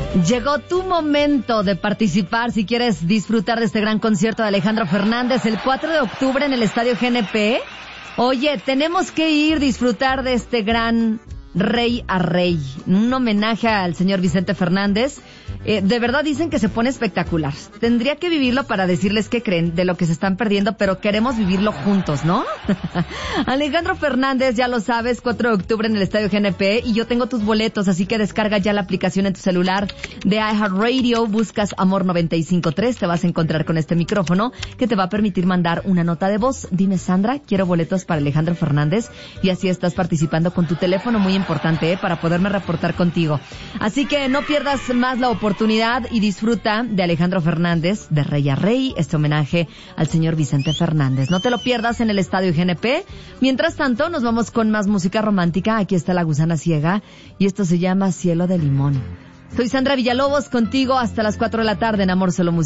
Llegó tu momento de participar si quieres disfrutar de este gran concierto de Alejandro Fernández el 4 de octubre en el Estadio GNP. Oye, tenemos que ir a disfrutar de este gran Rey a Rey, un homenaje al señor Vicente Fernández. De verdad dicen que se pone espectacular. Tendría que vivirlo para decirles qué creen de lo que se están perdiendo, pero queremos vivirlo juntos, ¿no? Alejandro Fernández, ya lo sabes, 4 de octubre en el Estadio GNP, y yo tengo tus boletos, así que descarga ya la aplicación en tu celular de iHeartRadio, buscas Amor 95.3, te vas a encontrar con este micrófono que te va a permitir mandar una nota de voz. Dime, Sandra, quiero boletos para Alejandro Fernández, y así estás participando con tu teléfono, muy importante, para poderme reportar contigo. Así que no pierdas más la oportunidad y disfruta de Alejandro Fernández, de Rey a Rey, este homenaje al señor Vicente Fernández. No te lo pierdas en el Estadio GNP. Mientras tanto, nos vamos con más música romántica. Aquí está La Gusana Ciega y esto se llama Cielo de Limón. Soy Sandra Villalobos, contigo hasta las 4 de la tarde en Amor Solo Música.